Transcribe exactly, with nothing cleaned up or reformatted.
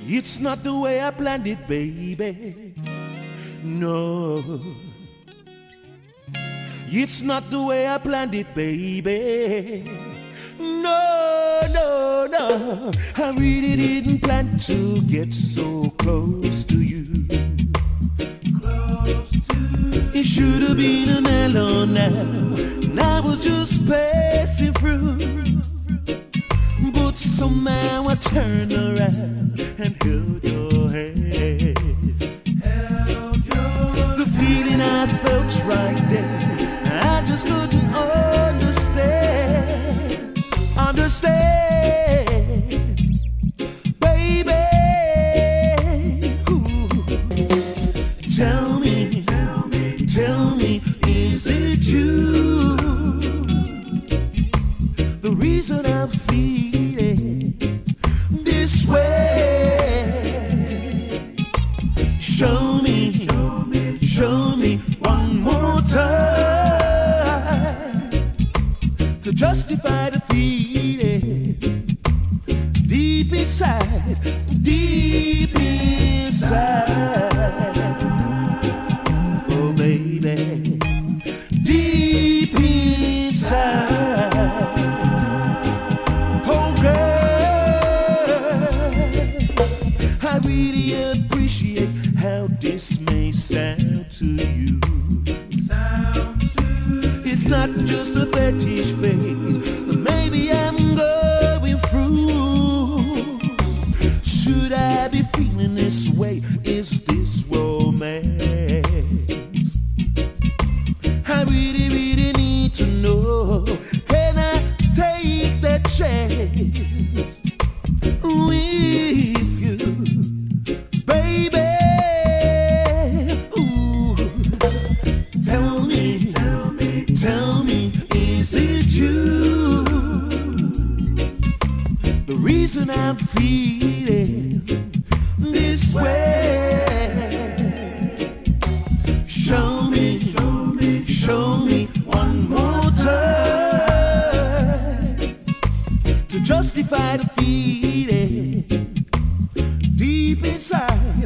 It's not the way I planned it, baby. No. It's not the way I planned it, baby. No, no, no. I really didn't plan to get so close to you. Close to you. It should have been an hello now, and I was just passing through. But somehow I turned around and held your hand. Held your the feeling I felt right there, I just couldn't understand. Understand, baby. Ooh. Tell me, tell me, tell me, is it you? The reason I'm feeling this way. Show me, show me, show me one more time to justify the feeling deep inside, deep inside. Oh, baby, deep inside. I really appreciate how this may sound to you. Sound to it's not just a fetish phase, but maybe I'm going through. Should I be feeling this way? Is this romance? I really, really need to know. Can I take that chance with you, baby? Ooh. Tell me, tell me, tell me, is it you? The reason I'm feeling this way. Show me, show me, show me one more time to justify the feeling deep inside.